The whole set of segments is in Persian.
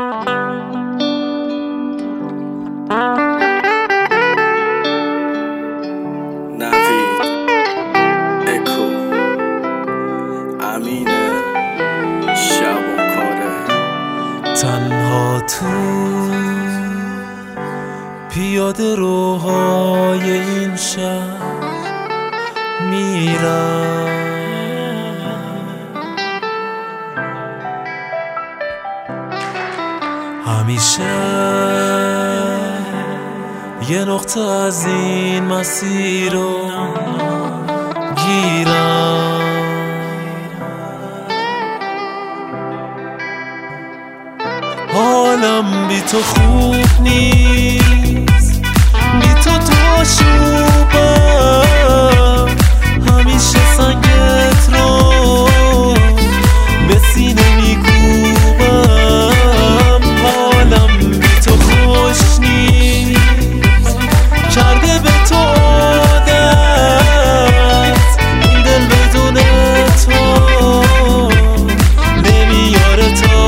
نوید اکو امینه شبانکاره تنها تو پیاده روهای این شهر میرم، همیشه یه نقطه از این مسیر رو گیرم. حالم بی تو خوب نیست، بی تو آشوبم، همیشه سنگت رو به سینه میکوبم. حالم بی تو خوش نیست، کرده به تو عادت، این دل بدون تو نمیاره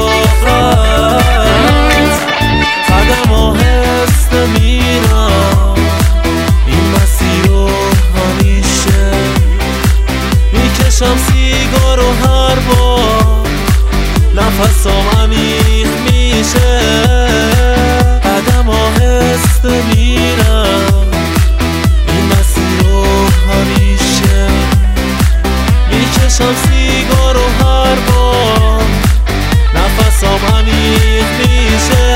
طاقت. قدم آهسته میرم این مسیر رو، همیشه میکشم سیگار و هر بار نفسم عمیق میشه. قدم آهسته میرم این مسیر رو، همیشه میکشم سیگار و هر بار نفسم عمیق میشه.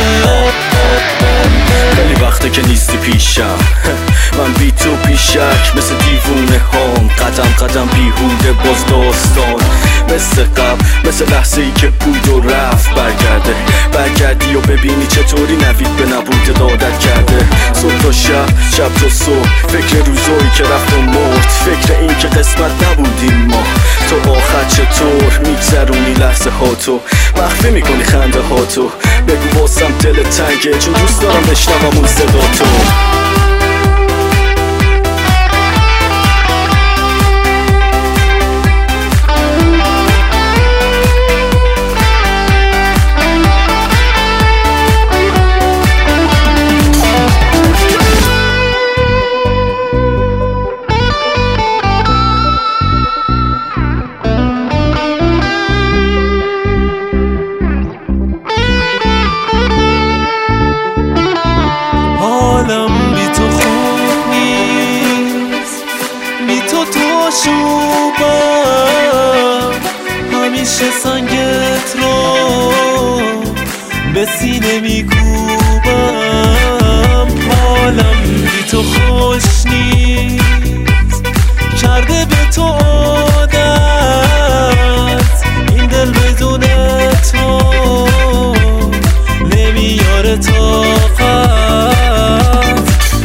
خیلی وقته که نیستی پیشم، من بی تو بیشک مثل دیوونه هام، قدم قدم بیهوده باز داستان، مثل قبل مثل لحظه ای که بود و رفت. برگردی و ببینی چطوری نوید به نبود عادت کرده. صبح تا شب، شب تا صبح، فکر روزایی که رفت و مرد، فکر این که قسمت نبودیم ما. تو آخر چطور میگذرونی لحظه هاتو، مخفی میکنی خنده هاتو. بگو واسم دل تنگه چون دوست دارم بشنوم اون صدا تو. آشوبم، همیشه سنگت رو به سینه میکوبم. حالم بی تو خوش نیست، کرده به تو عادت، این دل بدون تو نمیاره طاقت.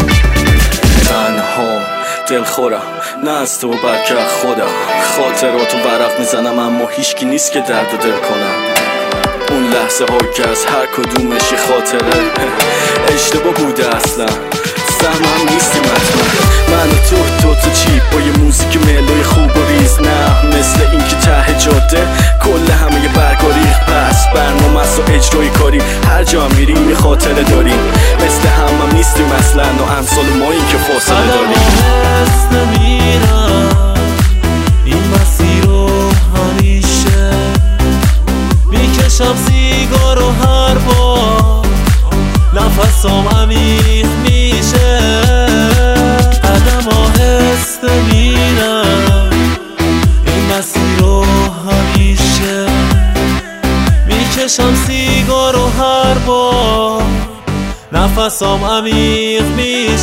تنها دلخورم نه از تو بلکه خودم، خاطراتو ورق میزنم اما هیچکی نیست که درد دل کنم. اون لحظه ها که از هر کدومش یه خاطره اشتباه بوده، اصلا سهمم نیستیم حتما. من و تو چی با یه موزیک ملوی خوب و ریز، نه مثل این که ته جاده کل همه یه برگاریخ. پس برنامه است و اجرای کاری، هر جا میریم یه خاطره داریم، مثل همم نیستیم اصلا و امثال ما این که فاصله داریم. این مسیر رو همیشه میکشم سیگار و هر بار نفسم عمیق میشه. قدم آهسته میرم این مسیر رو، همیشه میکشم سیگار و هر بار نفسم عمیق میشه.